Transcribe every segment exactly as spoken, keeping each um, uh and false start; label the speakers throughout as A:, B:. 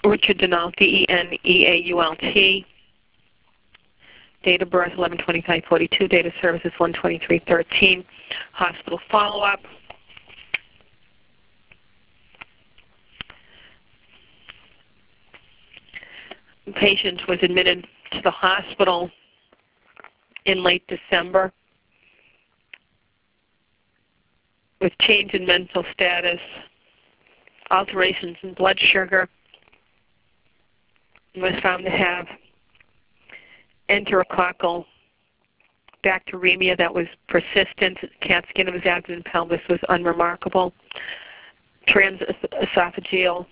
A: Richard Denault, D E N E A U L T. Date of birth eleven twenty-five forty-two. Date of service is one twenty-three thirteen. Hospital follow-up. The patient was admitted to the hospital in late December with change in mental status, alterations in blood sugar, and was found to have enterococcal bacteremia that was persistent. CAT scan of his abdomen and pelvis was unremarkable. Transesophageal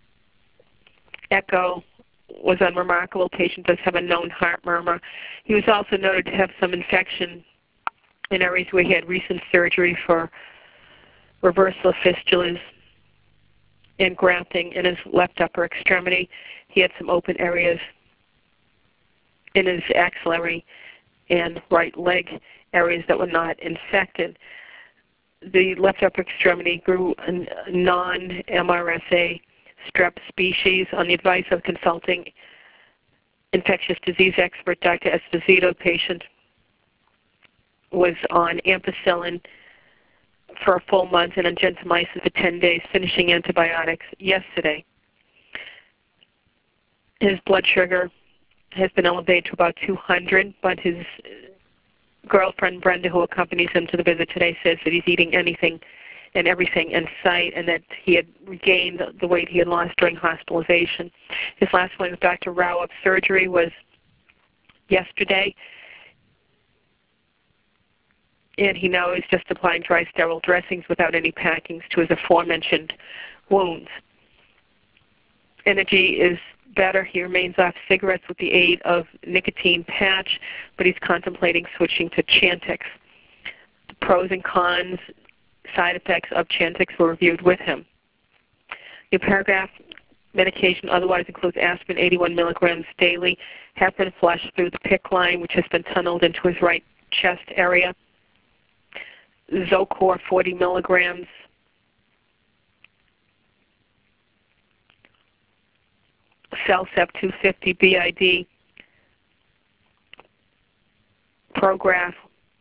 A: echo was unremarkable. Patient does have a known heart murmur. He was also noted to have some infection in areas where he had recent surgery for reversal of fistulas and grafting in his left upper extremity. He had some open areas in his axillary and right leg areas that were not infected. The left upper extremity grew a non-M R S A strep species. On the advice of consulting infectious disease expert Doctor Esposito, patient was on ampicillin for a full month and on gentamicin for ten days, finishing antibiotics yesterday. His blood sugar has been elevated to about two hundred, but his girlfriend, Brenda, who accompanies him to the visit today, says that he's eating anything and everything in sight and that he had regained the weight he had lost during hospitalization. His last one with Doctor Rao of surgery was yesterday, and he now is just applying dry sterile dressings without any packings to his aforementioned wounds. Energy is better. He remains off cigarettes with the aid of nicotine patch, but he's contemplating switching to Chantix. The pros and cons, side effects of Chantix were reviewed with him. Your paragraph medication otherwise includes aspirin eighty-one milligrams daily, heparin flush through the PICC line, which has been tunneled into his right chest area, Zocor forty milligrams, Cellcept two fifty B I D, Prograf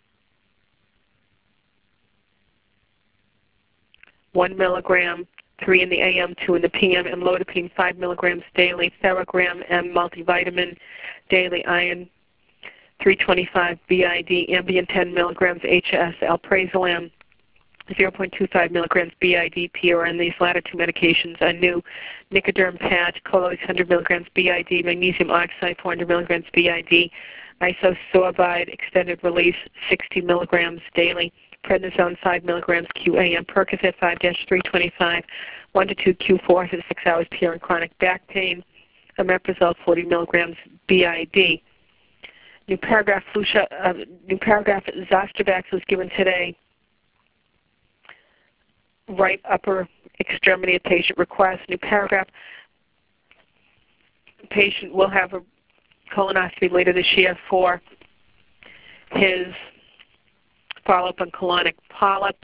A: one milligram, three in the A M, two in the P M, amlodipine five milligrams daily, Theragram M multivitamin daily, iron three twenty-five B I D, Ambien ten milligrams, H S, alprazolam zero point two five milligrams B I D, P R N. These latter two medications are new. Nicoderm patch, Coloix one hundred milligrams B I D, magnesium oxide four hundred milligrams B I D, isosorbide extended release sixty milligrams daily, prednisone five milligrams Q A M, Percocet five dash three twenty-five, one to two Q four for six hours, P R N chronic back pain, omeprazole forty milligrams B I D. New paragraph, Flusha, uh, new paragraph, Zostavax was given today. Right upper extremity of patient request. New paragraph, patient will have a colonoscopy later this year for his follow-up on colonic polyps.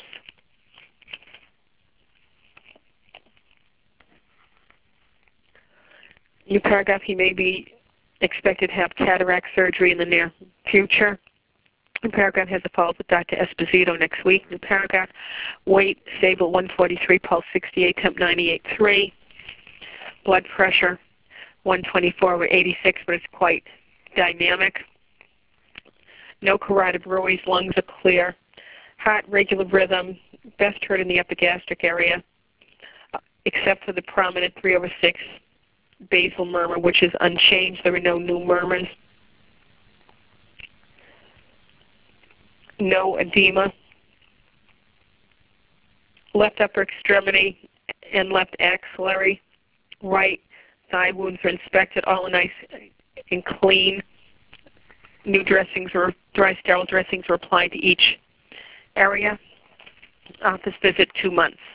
A: New paragraph, he may be expected to have cataract surgery in the near future. New paragraph has a follow-up with Doctor Esposito next week. New paragraph, weight stable one forty-three, pulse sixty-eight, temp ninety-eight point three. Blood pressure one twenty-four over eighty-six, but it's quite dynamic. No carotid ruiz, lungs are clear. Heart regular rhythm, best heard in the epigastric area, except for the prominent three over six basal murmur, which is unchanged. There are no new murmurs. No edema. Left upper extremity and left axillary. Right thigh wounds are inspected, all nice and clean. New dressings or dry sterile dressings are applied to each area. Office visit two months.